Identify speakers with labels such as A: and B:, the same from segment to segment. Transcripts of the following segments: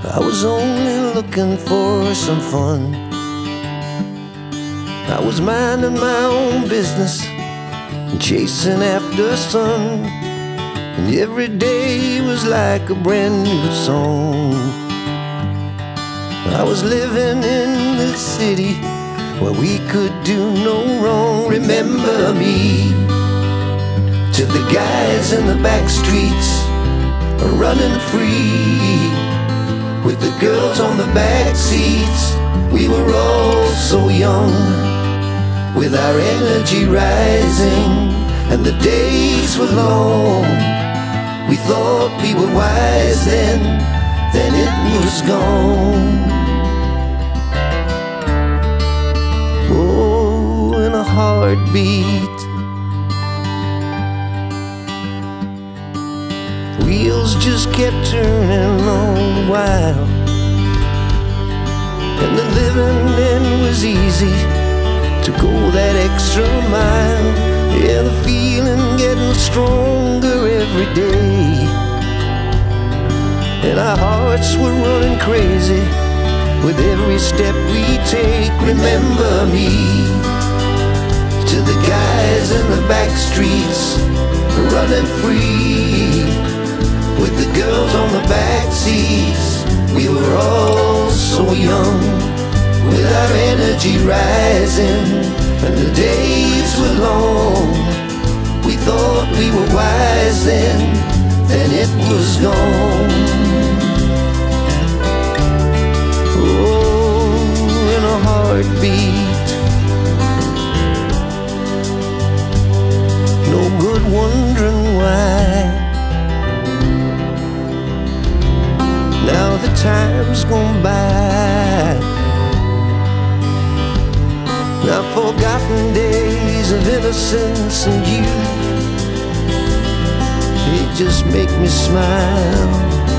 A: I was only looking for some fun. I was minding my own business and chasing after sun, and every day was like a brand new song. I was living in the city where we could do no wrong. Remember me, to the guys in the back streets running free, with the girls on the back seats. We were all so young, with our energy rising, and the days were long. We thought we were wise then it was gone. Oh, in a heartbeat, wheels just kept turning all the while, and the living then was easy, to go that extra mile. Yeah, the feeling getting stronger every day, and our hearts were running crazy with every step we take. Remember me, to the guys in the back streets running free, with the girls on the back seats. We were all so young, with our energy rising, and the days were long. We thought we were wise then it was gone. Oh, in a heartbeat, no good wondering why. Now the time's gone by, now forgotten days of innocence and youth, they just make me smile.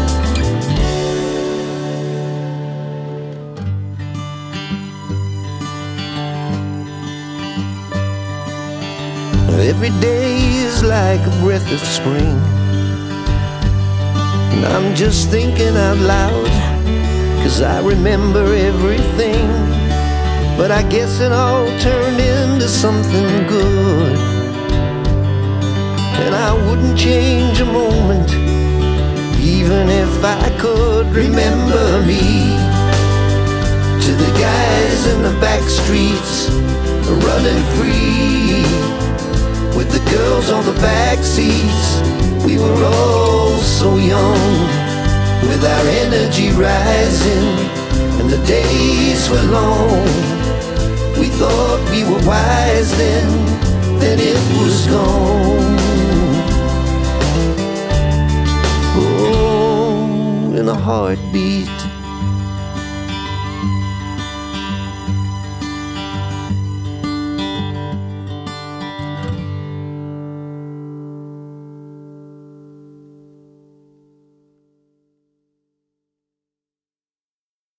A: Every day is like a breath of spring, and I'm just thinking out loud, 'cause I remember everything. But I guess it all turned into something good, and I wouldn't change a moment, even if I could. Remember me, to the guys in the back streets running free, with the girls on the back seats. We were all so young, with our energy rising, and the days were long. We thought we were wise then it was gone. Oh, in a heartbeat,